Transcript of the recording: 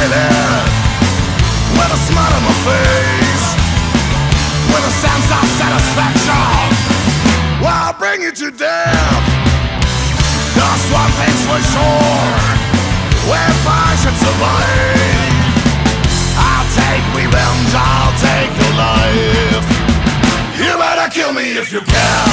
live with a smile on my face, with a sense of satisfaction. Well, I'll bring you to death. That's one thing's for sure. If I should survive, I'll take revenge, I'll take your life. You better kill me if you can.